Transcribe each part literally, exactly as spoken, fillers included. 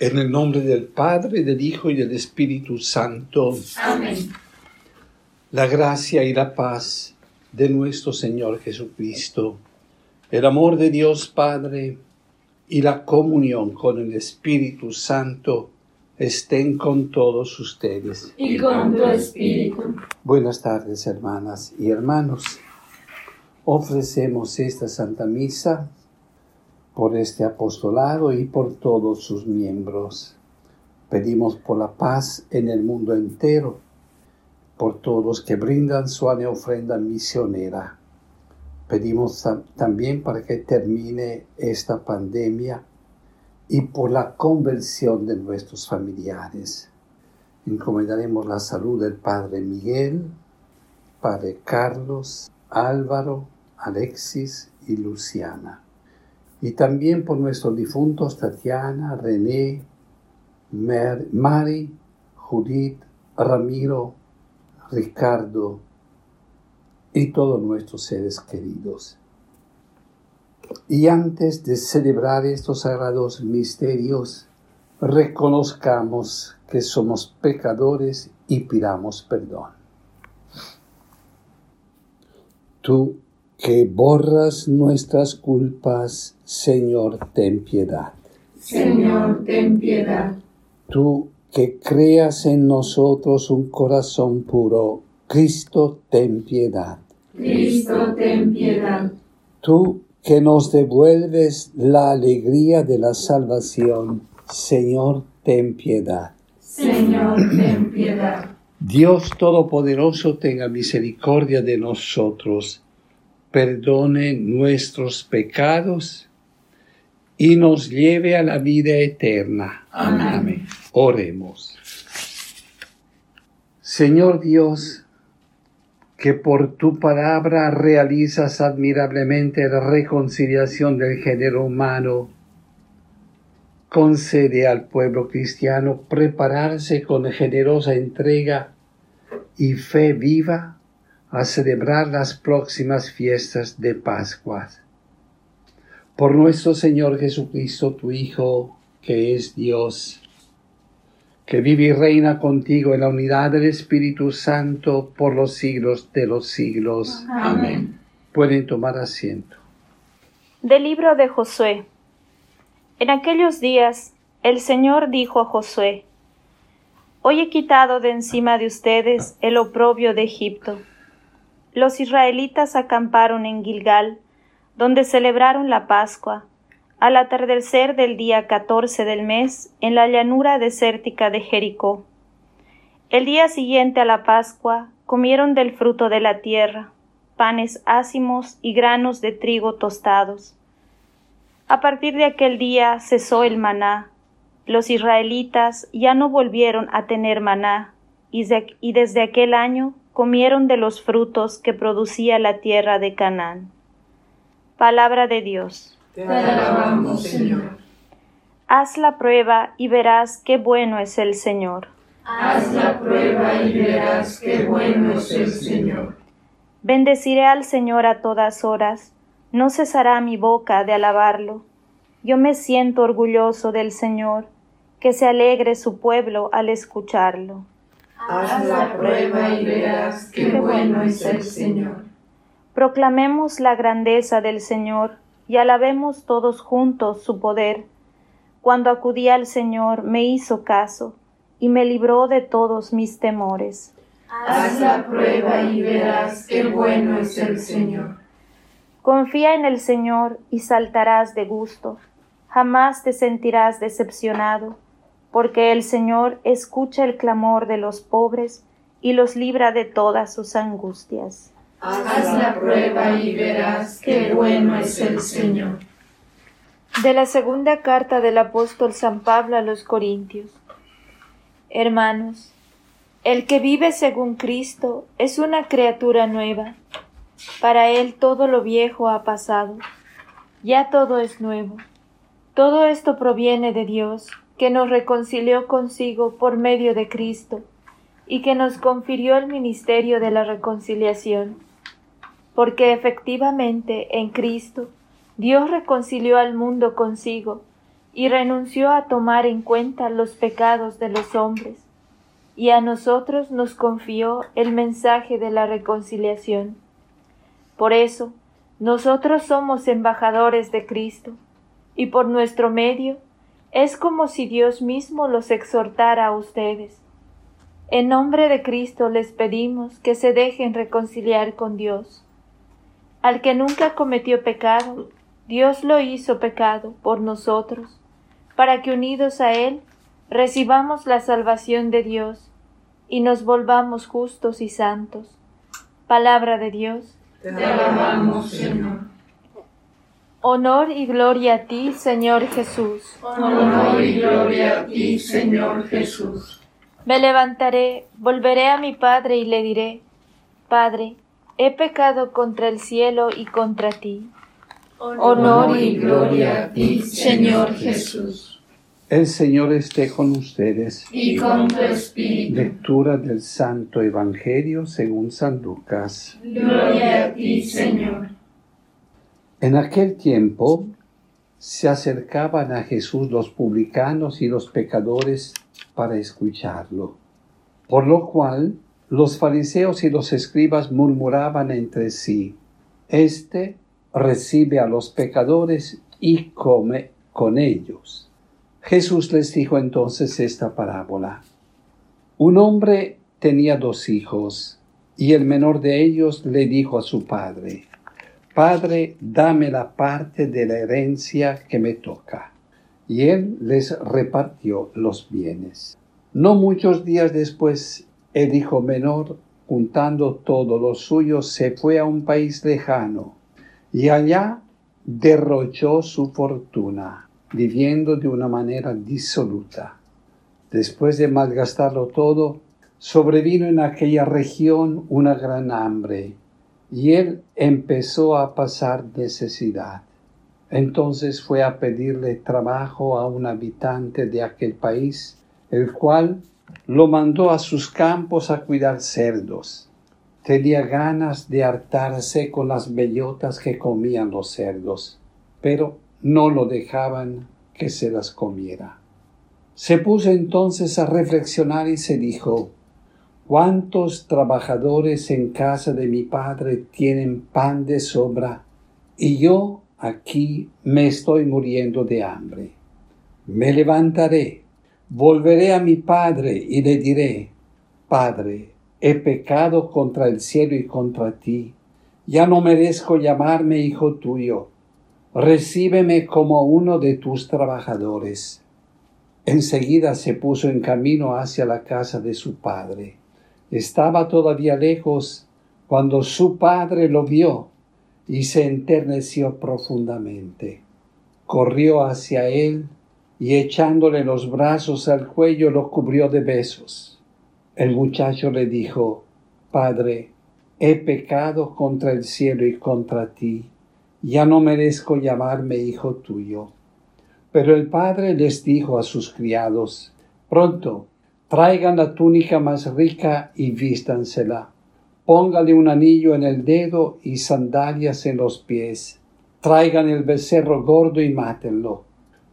En el nombre del Padre, del Hijo y del Espíritu Santo. Amén. La gracia y la paz de nuestro Señor Jesucristo, el amor de Dios Padre y la comunión con el Espíritu Santo estén con todos ustedes. Y con tu espíritu. Buenas tardes, hermanas y hermanos. Ofrecemos esta Santa Misa por este apostolado y por todos sus miembros. Pedimos por la paz en el mundo entero, por todos los que brindan su ofrenda misionera. Pedimos también para que termine esta pandemia y por la conversión de nuestros familiares. Encomendaremos la salud del Padre Miguel, Padre Carlos, Álvaro, Alexis y Luciana. Y también por nuestros difuntos Tatiana, René, Mer, Mari, Judith, Ramiro, Ricardo y todos nuestros seres queridos. Y antes de celebrar estos sagrados misterios, reconozcamos que somos pecadores y pidamos perdón. Tú que borras nuestras culpas, Señor, ten piedad. Señor, ten piedad. Tú que creas en nosotros un corazón puro, Cristo, ten piedad. Cristo, ten piedad. Tú que nos devuelves la alegría de la salvación, Señor, ten piedad. Señor, ten piedad. Dios Todopoderoso tenga misericordia de nosotros, perdone nuestros pecados y nos lleve a la vida eterna. Amén. Amén. Oremos. Señor Dios, que por tu palabra realizas admirablemente la reconciliación del género humano, concede al pueblo cristiano prepararse con generosa entrega y fe viva a celebrar las próximas fiestas de Pascua. Por nuestro Señor Jesucristo, tu Hijo, que es Dios, que vive y reina contigo en la unidad del Espíritu Santo por los siglos de los siglos. Amén. Pueden tomar asiento. Del libro de Josué. En aquellos días, el Señor dijo a Josué: Hoy he quitado de encima de ustedes el oprobio de Egipto. Los israelitas acamparon en Gilgal, donde celebraron la Pascua, al atardecer del día catorce del mes, en la llanura desértica de Jericó. El día siguiente a la Pascua, comieron del fruto de la tierra, panes ácimos y granos de trigo tostados. A partir de aquel día cesó el maná. Los israelitas ya no volvieron a tener maná, y, de, y desde aquel año comieron de los frutos que producía la tierra de Canaán. Palabra de Dios. Te alabamos, Señor. Haz la prueba y verás qué bueno es el Señor. Haz la prueba y verás qué bueno es el Señor. Bendeciré al Señor a todas horas, no cesará mi boca de alabarlo. Yo me siento orgulloso del Señor, que se alegre su pueblo al escucharlo. Haz la prueba y verás qué bueno es el Señor. Proclamemos la grandeza del Señor y alabemos todos juntos su poder. Cuando acudí al Señor me hizo caso y me libró de todos mis temores. Haz la prueba y verás qué bueno es el Señor. Confía en el Señor y saltarás de gusto. Jamás te sentirás decepcionado, porque el Señor escucha el clamor de los pobres y los libra de todas sus angustias. Haz la prueba y verás qué bueno es el Señor. De la segunda carta del apóstol San Pablo a los Corintios. Hermanos, el que vive según Cristo es una criatura nueva. Para él todo lo viejo ha pasado, ya todo es nuevo. Todo esto proviene de Dios, que nos reconcilió consigo por medio de Cristo, y que nos confirió el ministerio de la reconciliación. Porque efectivamente en Cristo Dios reconcilió al mundo consigo, y renunció a tomar en cuenta los pecados de los hombres, y a nosotros nos confió el mensaje de la reconciliación. Por eso, nosotros somos embajadores de Cristo, y por nuestro medio es como si Dios mismo los exhortara a ustedes. En nombre de Cristo les pedimos que se dejen reconciliar con Dios. Al que nunca cometió pecado, Dios lo hizo pecado por nosotros, para que unidos a Él recibamos la salvación de Dios y nos volvamos justos y santos. Palabra de Dios. Te alabamos, Señor. Honor y gloria a ti, Señor Jesús. Honor y gloria a ti, Señor Jesús. Me levantaré, volveré a mi Padre y le diré: Padre, he pecado contra el cielo y contra ti. Honor y gloria a ti, Señor Jesús. El Señor esté con ustedes. Y con tu espíritu. Lectura del Santo Evangelio según San Lucas. Gloria a ti, Señor. En aquel tiempo se acercaban a Jesús los publicanos y los pecadores para escucharlo, por lo cual los fariseos y los escribas murmuraban entre sí: Este recibe a los pecadores y come con ellos. Jesús les dijo entonces esta parábola. Un hombre tenía dos hijos, y el menor de ellos le dijo a su padre: Padre, dame la parte de la herencia que me toca. Y él les repartió los bienes. No muchos días después, el hijo menor, juntando todo lo suyo, se fue a un país lejano, y allá derrochó su fortuna, viviendo de una manera disoluta. Después de malgastarlo todo, sobrevino en aquella región una gran hambre, y él empezó a pasar necesidad. Entonces fue a pedirle trabajo a un habitante de aquel país, el cual lo mandó a sus campos a cuidar cerdos. Tenía ganas de hartarse con las bellotas que comían los cerdos, pero no lo dejaban que se las comiera. Se puso entonces a reflexionar y se dijo: ¿Cuántos trabajadores en casa de mi padre tienen pan de sobra, y yo aquí me estoy muriendo de hambre? Me levantaré, volveré a mi padre y le diré: Padre, he pecado contra el cielo y contra ti, ya no merezco llamarme hijo tuyo. Recíbeme como uno de tus trabajadores. Enseguida se puso en camino hacia la casa de su padre. Estaba todavía lejos cuando su padre lo vio y se enterneció profundamente. Corrió hacia él y echándole los brazos al cuello lo cubrió de besos. El muchacho le dijo: Padre, he pecado contra el cielo y contra ti, ya no merezco llamarme hijo tuyo. Pero el padre les dijo a sus criados: Pronto, traigan la túnica más rica y vístansela. Póngale un anillo en el dedo y sandalias en los pies. Traigan el becerro gordo y mátenlo.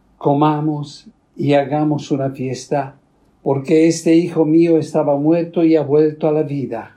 Comamos y hagamos una fiesta, porque este hijo mío estaba muerto y ha vuelto a la vida.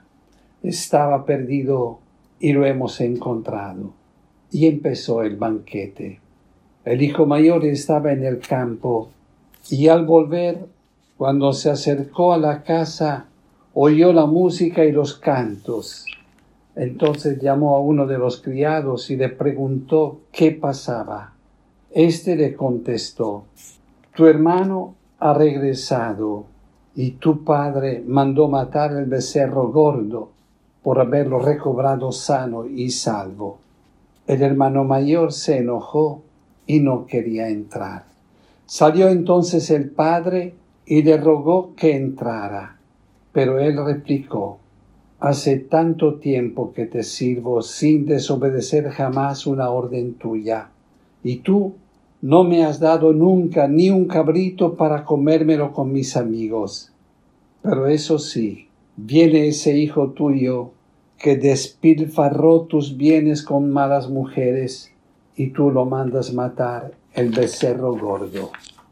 Estaba perdido y lo hemos encontrado. Y empezó el banquete. El hijo mayor estaba en el campo, y al volver, cuando se acercó a la casa, oyó la música y los cantos. Entonces llamó a uno de los criados y le preguntó qué pasaba. Este le contestó: Tu hermano ha regresado, y tu padre mandó matar el becerro gordo por haberlo recobrado sano y salvo. El hermano mayor se enojó y no quería entrar. Salió entonces el padre y le rogó que entrara. Pero él replicó: Hace tanto tiempo que te sirvo sin desobedecer jamás una orden tuya, y tú no me has dado nunca ni un cabrito para comérmelo con mis amigos. Pero eso sí, viene ese hijo tuyo que despilfarró tus bienes con malas mujeres, y tú lo mandas matar el becerro gordo.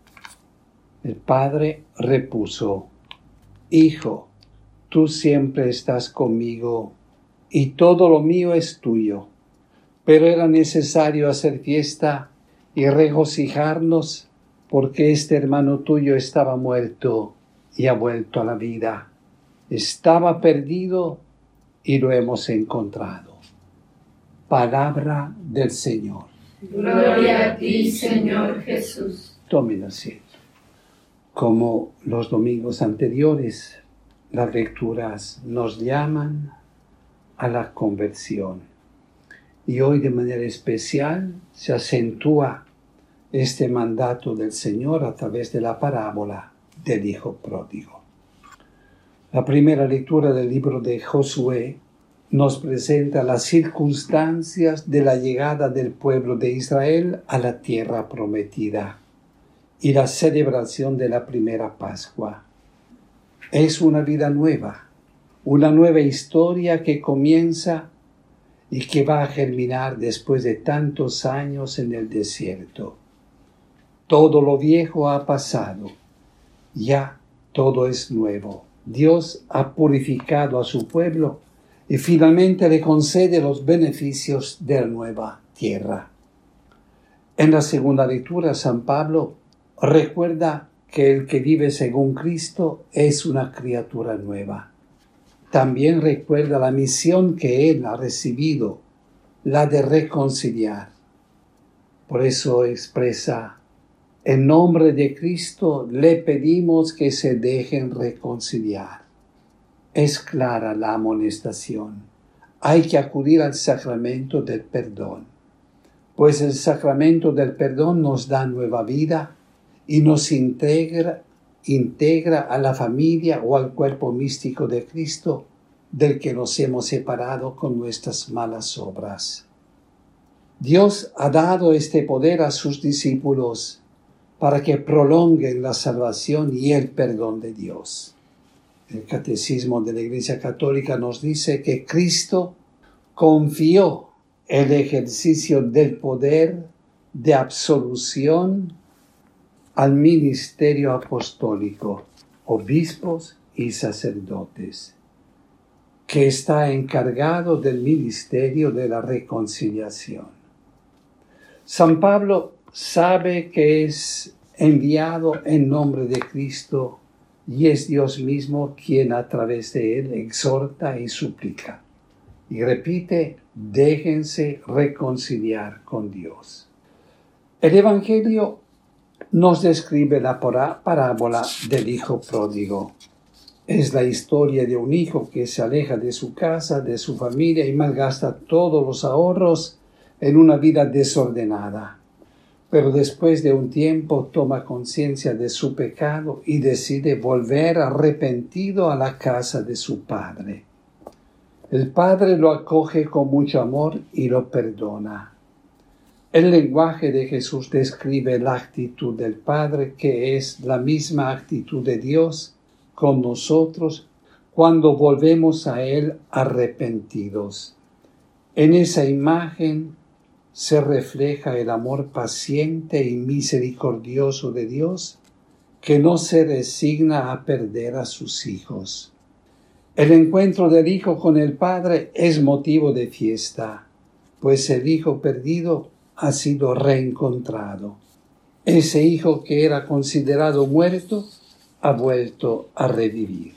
El padre repuso: Hijo, tú siempre estás conmigo y todo lo mío es tuyo. Pero era necesario hacer fiesta y regocijarnos porque este hermano tuyo estaba muerto y ha vuelto a la vida. Estaba perdido y lo hemos encontrado. Palabra del Señor. Gloria a ti, Señor Jesús. Tomen asiento. Como los domingos anteriores, las lecturas nos llaman a la conversión. Y hoy de manera especial se acentúa este mandato del Señor a través de la parábola del Hijo Pródigo. La primera lectura del libro de Josué nos presenta las circunstancias de la llegada del pueblo de Israel a la tierra prometida y la celebración de la primera Pascua. Es una vida nueva, una nueva historia que comienza y que va a germinar después de tantos años en el desierto. Todo lo viejo ha pasado, ya todo es nuevo. Dios ha purificado a su pueblo y finalmente le concede los beneficios de la nueva tierra. En la segunda lectura, San Pablo recuerda que el que vive según Cristo es una criatura nueva. También recuerda la misión que él ha recibido, la de reconciliar. Por eso expresa: en nombre de Cristo le pedimos que se dejen reconciliar. Es clara la amonestación. Hay que acudir al sacramento del perdón, pues el sacramento del perdón nos da nueva vida y nos integra, integra a la familia o al cuerpo místico de Cristo, del que nos hemos separado con nuestras malas obras. Dios ha dado este poder a sus discípulos para que prolonguen la salvación y el perdón de Dios. El Catecismo de la Iglesia Católica nos dice que Cristo confió el ejercicio del poder de absolución al ministerio apostólico, obispos y sacerdotes, que está encargado del ministerio de la reconciliación. San Pablo sabe que es enviado en nombre de Cristo y es Dios mismo quien a través de él exhorta y suplica. Y repite: déjense reconciliar con Dios. El Evangelio nos describe la parábola del Hijo Pródigo. Es la historia de un hijo que se aleja de su casa, de su familia y malgasta todos los ahorros en una vida desordenada. Pero después de un tiempo toma conciencia de su pecado y decide volver arrepentido a la casa de su padre. El padre lo acoge con mucho amor y lo perdona. El lenguaje de Jesús describe la actitud del Padre, que es la misma actitud de Dios con nosotros cuando volvemos a Él arrepentidos. En esa imagen se refleja el amor paciente y misericordioso de Dios, que no se resigna a perder a sus hijos. El encuentro del Hijo con el Padre es motivo de fiesta, pues el Hijo perdido ha sido reencontrado. Ese Hijo que era considerado muerto ha vuelto a revivir.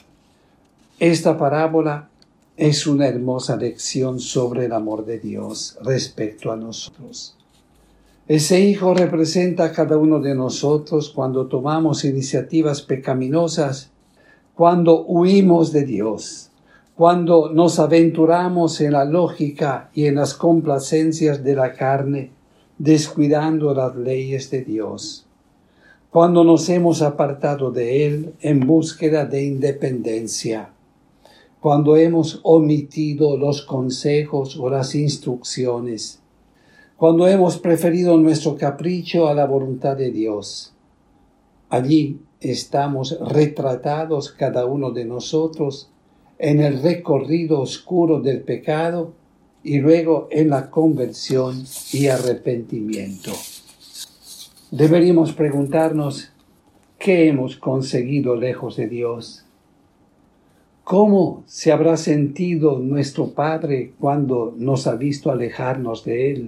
Esta parábola es una hermosa lección sobre el amor de Dios respecto a nosotros. Ese Hijo representa a cada uno de nosotros cuando tomamos iniciativas pecaminosas, cuando huimos de Dios, cuando nos aventuramos en la lógica y en las complacencias de la carne, descuidando las leyes de Dios, cuando nos hemos apartado de Él en búsqueda de independencia, cuando hemos omitido los consejos o las instrucciones, cuando hemos preferido nuestro capricho a la voluntad de Dios. Allí estamos retratados cada uno de nosotros en el recorrido oscuro del pecado y luego en la conversión y arrepentimiento. Deberíamos preguntarnos qué hemos conseguido lejos de Dios. ¿Cómo se habrá sentido nuestro Padre cuando nos ha visto alejarnos de Él?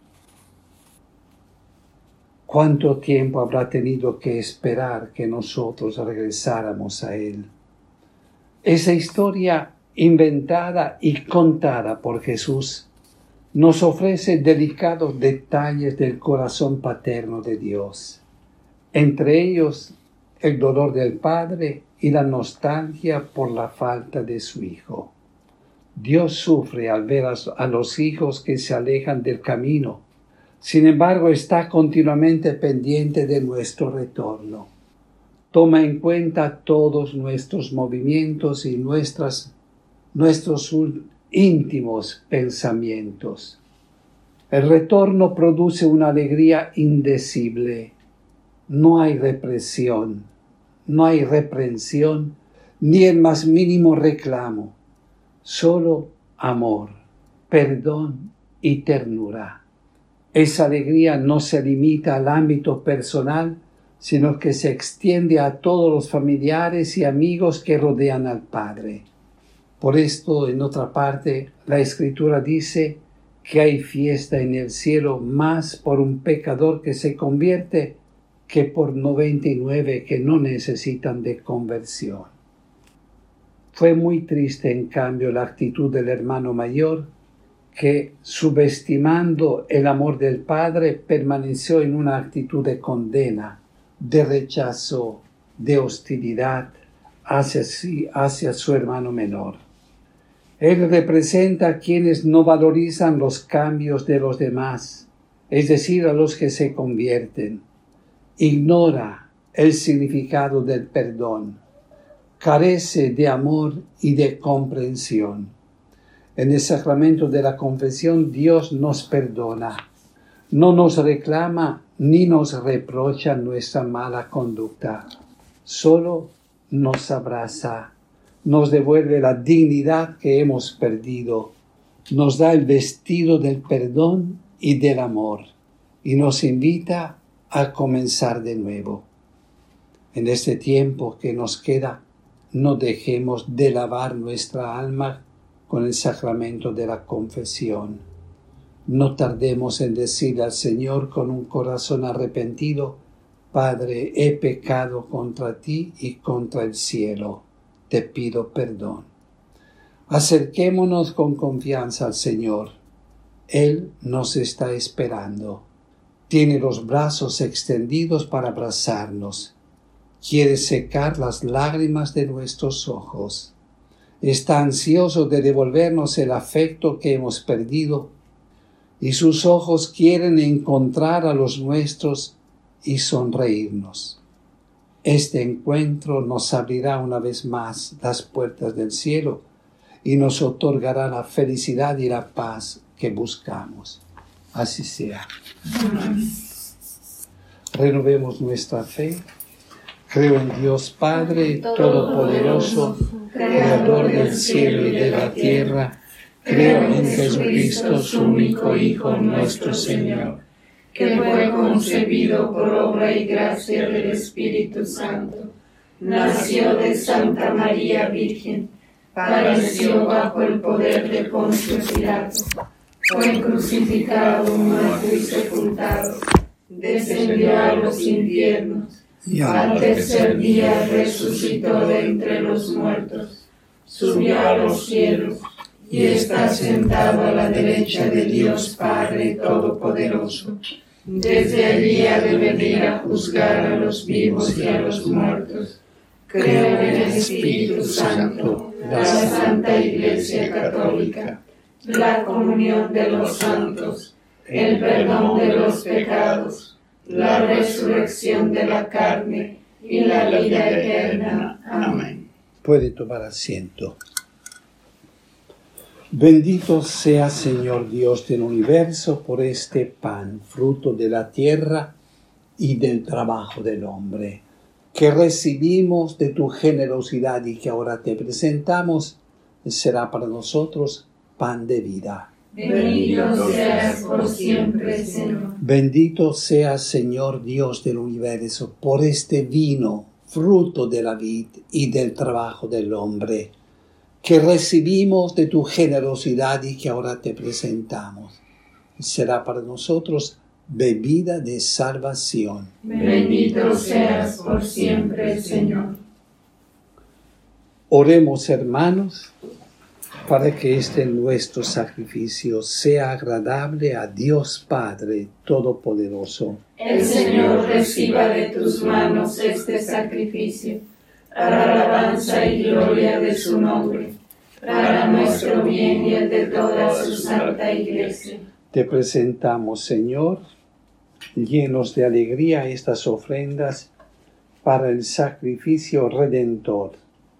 ¿Cuánto tiempo habrá tenido que esperar que nosotros regresáramos a Él? Esa historia inventada y contada por Jesús nos ofrece delicados detalles del corazón paterno de Dios, entre ellos el dolor del Padre y la nostalgia por la falta de su Hijo. Dios sufre al ver a los hijos que se alejan del camino. Sin embargo, está continuamente pendiente de nuestro retorno. Toma en cuenta todos nuestros movimientos y nuestras, nuestros íntimos pensamientos. El retorno produce una alegría indecible. No hay represión, no hay reprensión, ni el más mínimo reclamo. Solo amor, perdón y ternura. Esa alegría no se limita al ámbito personal, sino que se extiende a todos los familiares y amigos que rodean al Padre. Por esto, en otra parte, la Escritura dice que hay fiesta en el cielo más por un pecador que se convierte que por noventa y nueve que no necesitan de conversión. Fue muy triste, en cambio, la actitud del hermano mayor, que, subestimando el amor del Padre, permaneció en una actitud de condena, de rechazo, de hostilidad hacia, sí, hacia su hermano menor. Él representa a quienes no valorizan los cambios de los demás, es decir, a los que se convierten. Ignora el significado del perdón, carece de amor y de comprensión. En el sacramento de la confesión, Dios nos perdona, no nos reclama ni nos reprocha nuestra mala conducta, solo nos abraza, nos devuelve la dignidad que hemos perdido, nos da el vestido del perdón y del amor y nos invita a comenzar de nuevo. En este tiempo que nos queda, no dejemos de lavar nuestra alma con el sacramento de la confesión. No tardemos en decirle al Señor con un corazón arrepentido: Padre, he pecado contra ti y contra el cielo. Te pido perdón. Acerquémonos con confianza al Señor. Él nos está esperando. Tiene los brazos extendidos para abrazarnos. Quiere secar las lágrimas de nuestros ojos. Está ansioso de devolvernos el afecto que hemos perdido, y sus ojos quieren encontrar a los nuestros y sonreírnos. Este encuentro nos abrirá una vez más las puertas del cielo y nos otorgará la felicidad y la paz que buscamos. Así sea. Amén. Renovemos nuestra fe. Creo en Dios Padre Todopoderoso, Creador del cielo y de la tierra. Creo en Jesucristo, su único Hijo, nuestro Señor, que fue concebido por obra y gracia del Espíritu Santo. Nació de Santa María Virgen, padeció bajo el poder de Poncio Pilato, fue crucificado, muerto y sepultado, descendió a los infiernos, y al tercer día resucitó de entre los muertos, subió a los cielos, y está sentado a la derecha de Dios Padre Todopoderoso. Desde allí ha de venir a juzgar a los vivos y a los muertos. Creo en el Espíritu Santo, la Santa Iglesia Católica, la comunión de los santos, el perdón de los pecados, la resurrección de la carne y la vida eterna. Amén. Puede tomar asiento. Bendito sea, Señor Dios del universo, por este pan, fruto de la tierra y del trabajo del hombre, que recibimos de tu generosidad y que ahora te presentamos. Será para nosotros pan de vida. Bendito seas por siempre, Señor. Bendito seas, Señor Dios del universo, por este vino, fruto de la vid y del trabajo del hombre, que recibimos de tu generosidad y que ahora te presentamos. Será para nosotros bebida de salvación. Bendito seas por siempre, Señor. Oremos, hermanos, para que este nuestro sacrificio sea agradable a Dios Padre Todopoderoso. El Señor reciba de tus manos este sacrificio, para alabanza y gloria de su nombre, para nuestro bien y el de toda su santa Iglesia. Te presentamos, Señor, llenos de alegría estas ofrendas para el sacrificio redentor,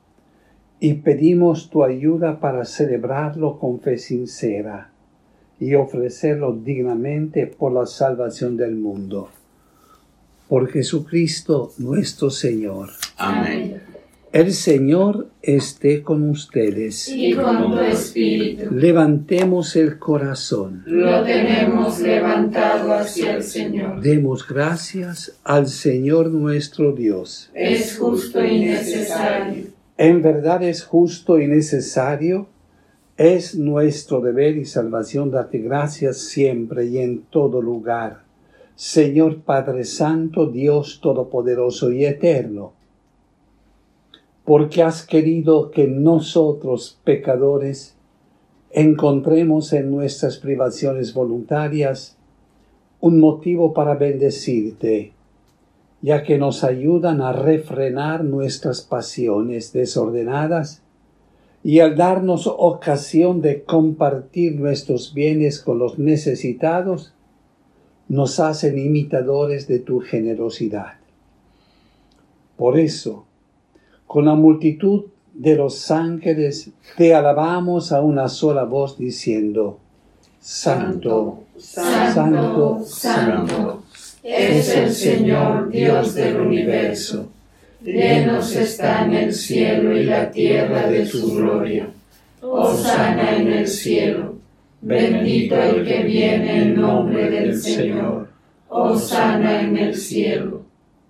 y pedimos tu ayuda para celebrarlo con fe sincera y ofrecerlo dignamente por la salvación del mundo. Por Jesucristo nuestro Señor. Amén. El Señor esté con ustedes. Y con tu espíritu. Levantemos el corazón. Lo tenemos levantado hacia el Señor. Demos gracias al Señor nuestro Dios. Es justo y necesario. En verdad es justo y necesario, es nuestro deber y salvación darte gracias siempre y en todo lugar, Señor Padre Santo, Dios Todopoderoso y Eterno, porque has querido que nosotros, pecadores, encontremos en nuestras privaciones voluntarias un motivo para bendecirte, ya que nos ayudan a refrenar nuestras pasiones desordenadas y al darnos ocasión de compartir nuestros bienes con los necesitados, nos hacen imitadores de tu generosidad. Por eso, con la multitud de los ángeles, te alabamos a una sola voz diciendo: Santo, Santo, Santo, Santo, Santo. Es el Señor Dios del universo. Llenos están el cielo y la tierra de su gloria. Hosana en el cielo. Bendito el que viene en nombre del Señor. Hosana en el cielo.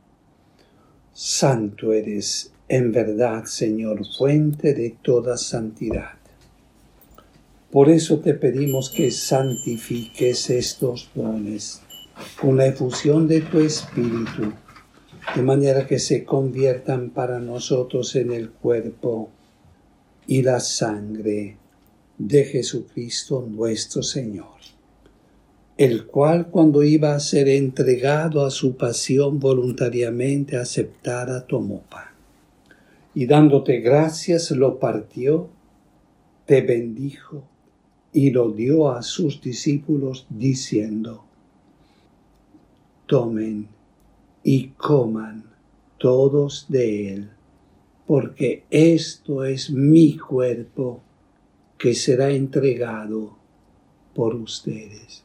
Santo eres, en verdad, Señor, fuente de toda santidad. Por eso te pedimos que santifiques estos dones con la efusión de tu Espíritu, de manera que se conviertan para nosotros en el cuerpo y la sangre de Jesucristo nuestro Señor, el cual, cuando iba a ser entregado a su pasión voluntariamente aceptada, tomó pan, y dándote gracias lo partió, te bendijo y lo dio a sus discípulos diciendo: Tomen y coman todos de él, porque esto es mi cuerpo que será entregado por ustedes.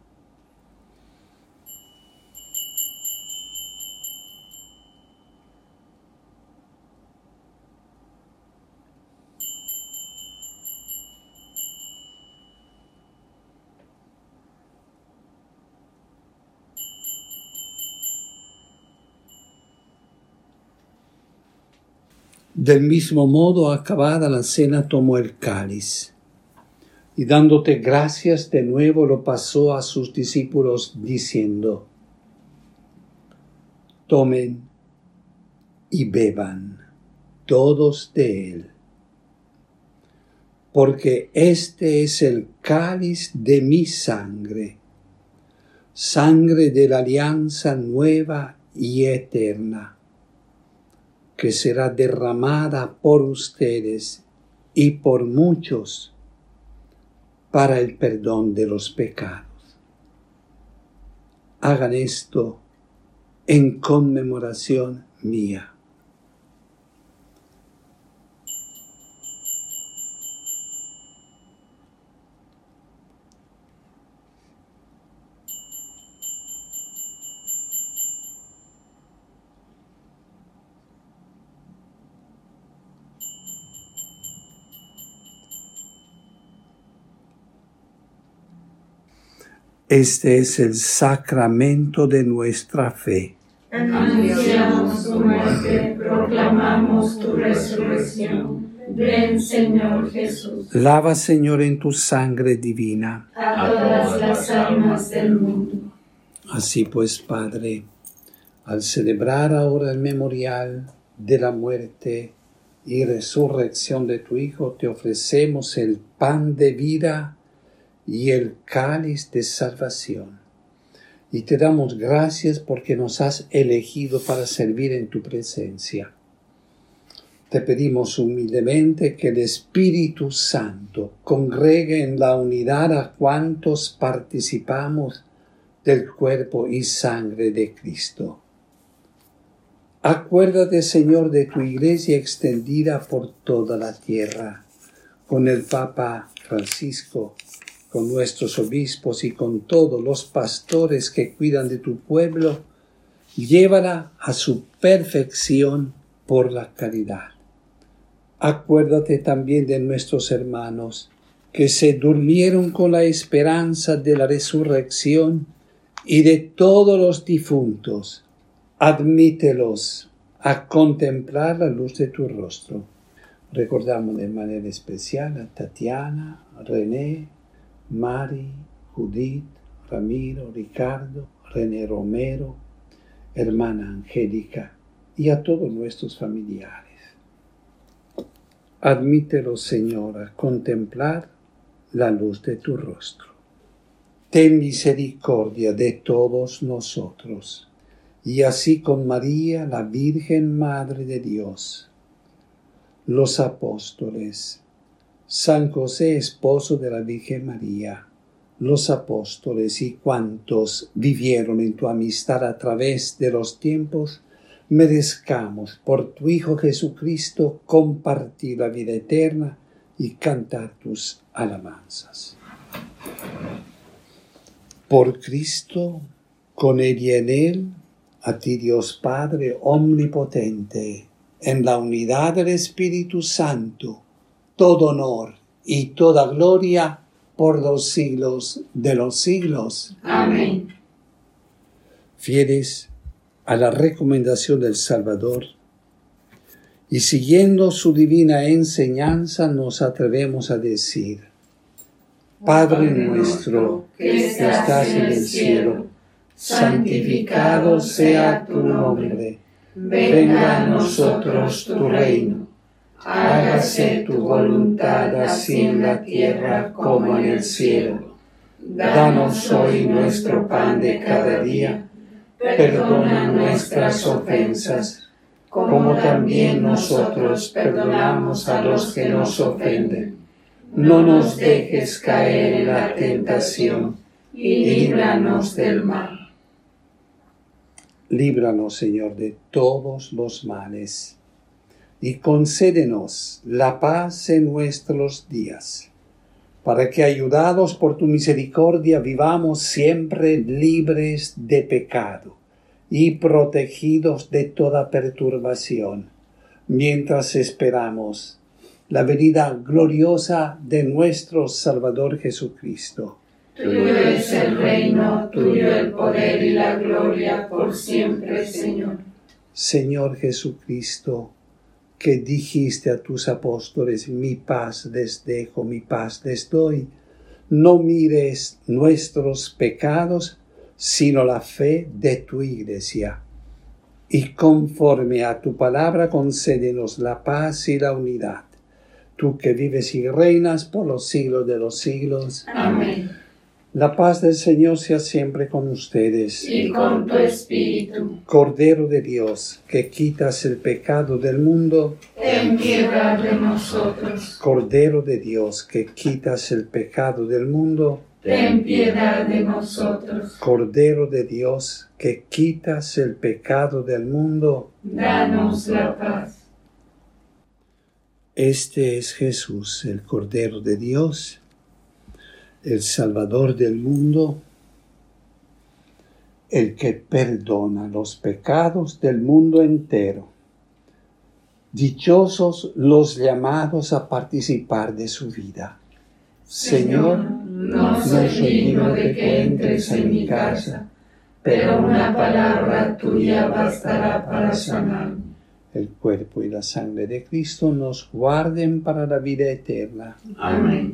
Del mismo modo, acabada la cena, tomó el cáliz, y dándote gracias de nuevo lo pasó a sus discípulos, diciendo: Tomen y beban todos de él, porque este es el cáliz de mi sangre, sangre de la alianza nueva y eterna, que será derramada por ustedes y por muchos para el perdón de los pecados. Hagan esto en conmemoración mía. Este es el sacramento de nuestra fe. Anunciamos tu muerte, proclamamos tu resurrección. Ven, Señor Jesús. Lava, Señor, en tu sangre divina a todas las almas del mundo. Así pues, Padre, al celebrar ahora el memorial de la muerte y resurrección de tu Hijo, te ofrecemos el pan de vida y el cáliz de salvación. Y te damos gracias porque nos has elegido para servir en tu presencia. Te pedimos humildemente que el Espíritu Santo congregue en la unidad a cuantos participamos del cuerpo y sangre de Cristo. Acuérdate, Señor, de tu Iglesia extendida por toda la tierra, con el Papa Francisco, con nuestros obispos y con todos los pastores que cuidan de tu pueblo. Llévala a su perfección por la caridad. Acuérdate también de nuestros hermanos que se durmieron con la esperanza de la resurrección y de todos los difuntos. Admítelos a contemplar la luz de tu rostro. Recordamos de manera especial a Tatiana, a René, Mari, Judith, Ramiro, Ricardo, René Romero, hermana Angélica y a todos nuestros familiares. Admítelos, Señor, a contemplar la luz de tu rostro. Ten misericordia de todos nosotros, y así con María, la Virgen Madre de Dios, los apóstoles, San José, esposo de la Virgen María, los apóstoles y cuantos vivieron en tu amistad a través de los tiempos, merezcamos por tu Hijo Jesucristo compartir la vida eterna y cantar tus alabanzas. Por Cristo, con Él y en Él, a ti Dios Padre omnipotente, en la unidad del Espíritu Santo, todo honor y toda gloria por los siglos de los siglos. Amén. Fieles a la recomendación del Salvador y siguiendo su divina enseñanza, nos atrevemos a decir: Padre nuestro que estás en el cielo, santificado sea tu nombre. Venga a nosotros tu reino. Hágase tu voluntad así en la tierra como en el cielo. Danos hoy nuestro pan de cada día. Perdona nuestras ofensas, como también nosotros perdonamos a los que nos ofenden. No nos dejes caer en la tentación, y líbranos del mal. Líbranos, Señor, de todos los males, y concédenos la paz en nuestros días, para que, ayudados por tu misericordia, vivamos siempre libres de pecado y protegidos de toda perturbación, mientras esperamos la venida gloriosa de nuestro Salvador Jesucristo. Tuyo es el reino, tuyo el poder y la gloria por siempre, Señor. Señor Jesucristo, que dijiste a tus apóstoles: mi paz les dejo, mi paz les doy. No mires nuestros pecados, sino la fe de tu Iglesia. Y conforme a tu palabra, concédenos la paz y la unidad. Tú que vives y reinas por los siglos de los siglos. Amén. La paz del Señor sea siempre con ustedes. Y con tu espíritu. Cordero de Dios, que quitas el pecado del mundo, ten piedad de nosotros. Cordero de Dios, que quitas el pecado del mundo, ten piedad de nosotros. Cordero de Dios, que quitas el pecado del mundo, danos la paz. Este es Jesús, el Cordero de Dios, el Salvador del mundo, el que perdona los pecados del mundo entero. Dichosos los llamados a participar de su vida. Señor, No soy digno de que entres en mi casa, pero una palabra tuya bastará para sanarme. El cuerpo y la sangre de Cristo nos guarden para la vida eterna. Amén.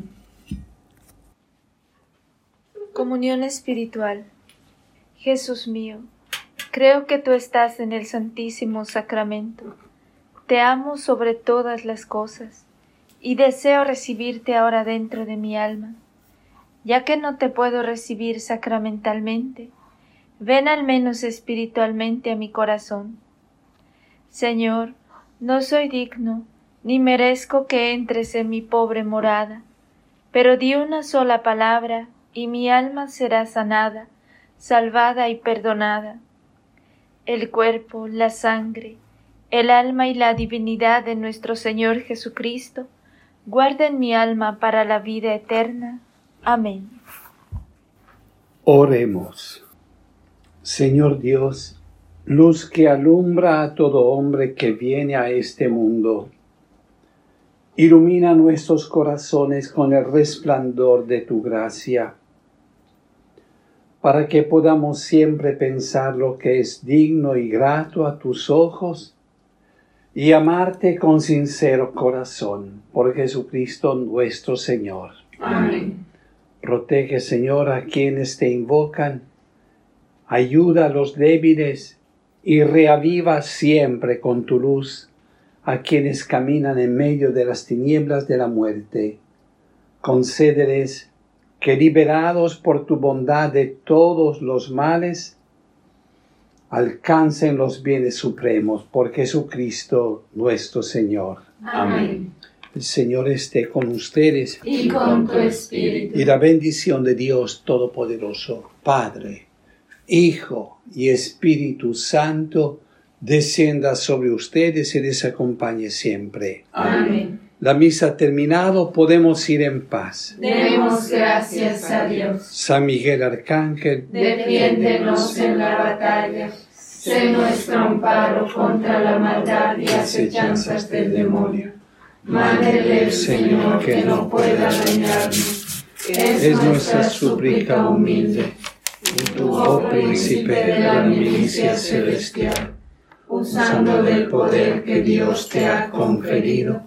Comunión espiritual. Jesús mío, creo que tú estás en el Santísimo Sacramento. Te amo sobre todas las cosas y deseo recibirte ahora dentro de mi alma. Ya que no te puedo recibir sacramentalmente, ven al menos espiritualmente a mi corazón. Señor, no soy digno, ni merezco que entres en mi pobre morada, pero di una sola palabra y mi alma será sanada, salvada y perdonada. El cuerpo, la sangre, el alma y la divinidad de nuestro Señor Jesucristo, guarden mi alma para la vida eterna. Amén. Oremos. Señor Dios, luz que alumbra a todo hombre que viene a este mundo, ilumina nuestros corazones con el resplandor de tu gracia, para que podamos siempre pensar lo que es digno y grato a tus ojos y amarte con sincero corazón, por Jesucristo nuestro Señor. Amén. Protege, Señor, a quienes te invocan, ayuda a los débiles y reaviva siempre con tu luz a quienes caminan en medio de las tinieblas de la muerte. Concédeles que, liberados por tu bondad de todos los males, alcancen los bienes supremos por Jesucristo nuestro Señor. Amén. El Señor esté con ustedes Y con tu espíritu. y la bendición de Dios Todopoderoso, Padre, Hijo y Espíritu Santo, descienda sobre ustedes y les acompañe siempre. Amén. La misa ha terminado, podemos ir en paz. Demos gracias a Dios. San Miguel Arcángel, Defiéndenos en la batalla. Sé nuestro amparo contra la maldad y acechanzas del demonio. Mándele el Señor que no pueda dañarnos. es nuestra súplica humilde. Tú, oh Príncipe de la milicia celestial, usando del poder que Dios te ha conferido,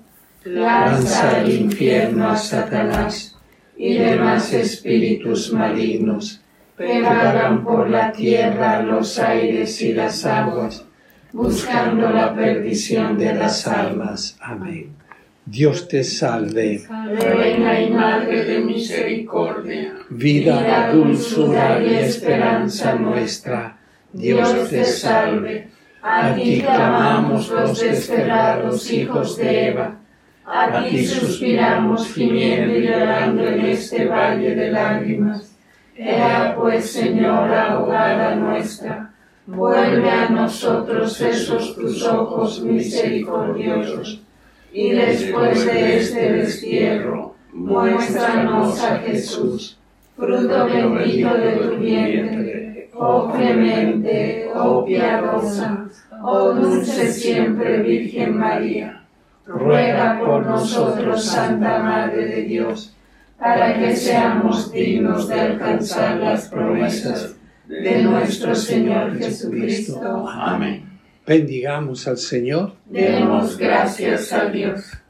lanza al infierno a Satanás y demás espíritus malignos que vagan por la tierra, los aires y las aguas, buscando la perdición de las almas. Amén. Dios te salve, Reina y Madre de misericordia, vida, dulzura y esperanza nuestra. Dios te salve. A ti clamamos los desterrados hijos de Eva, a ti suspiramos gimiendo y llorando en este valle de lágrimas. Ea pues, Señora, abogada nuestra, vuelve a nosotros esos tus ojos misericordiosos, y después de este destierro, muéstranos a Jesús, fruto bendito de tu vientre, oh clemente, oh piadosa, oh dulce siempre Virgen María. Ruega por nosotros, Santa Madre de Dios, para que seamos dignos de alcanzar las promesas de nuestro Señor Jesucristo. Amén. Bendigamos al Señor. Demos gracias a Dios.